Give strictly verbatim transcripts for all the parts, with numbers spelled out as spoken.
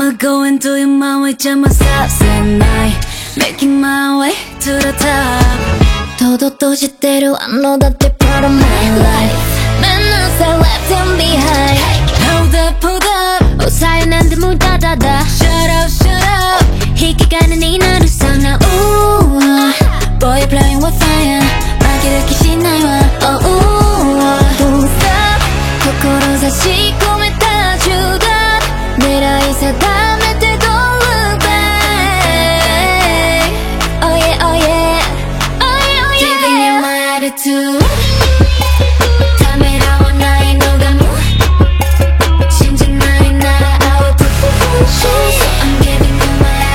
I going through your mind with just myself at night, making my way to the top. とどとしてるあのだって part of my life. Menace I left him behind. Hold up, hold up. 抑えなんて無駄だだ. Shut up, shut up. 引き金になるさな. Ooh, boy you're playing with fire. 負ける気しないわ. Oh, don't stop. 志込めた銃弾狙い定めて Don't look back. Oh yeah, oh yeah, oh yeah, oh yeah. Giving you my attitude. ためらわないのがもう信じないなら I'll put the shoes. So I'm giving you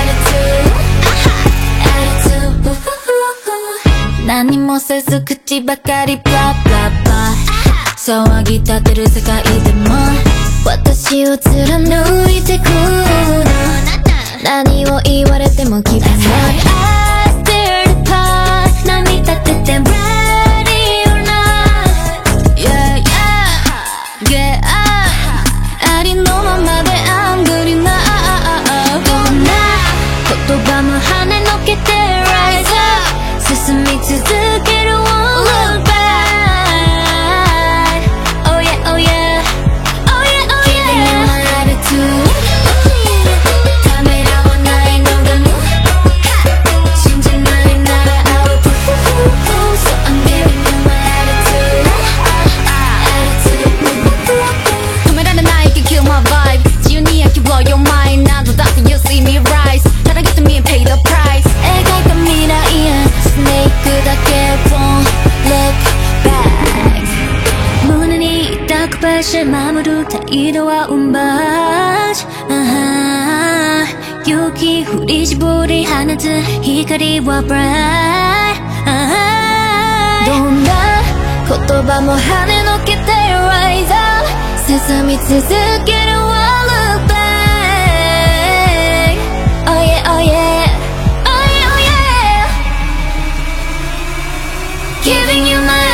my attitude. Attitude. 何もせず口ばかり blah blah blah. 騒ぎ立てる世界でも私を貫いてくの。何を言われても気分ない。I stir the pot 波立てて ready or not. Yeah yeah get up ありのままで I'm good enough. どんな言葉も跳ねのけて rise up 進み続ける won't look back. 발 마무르 타이로와 운바지 여기 우리 집 우리 하나들 히카리와 bright. 도나言葉も跳ねのけて rise up 進み続ける Won't look back. Oh yeah, oh yeah, oh yeah, oh yeah. Giving you my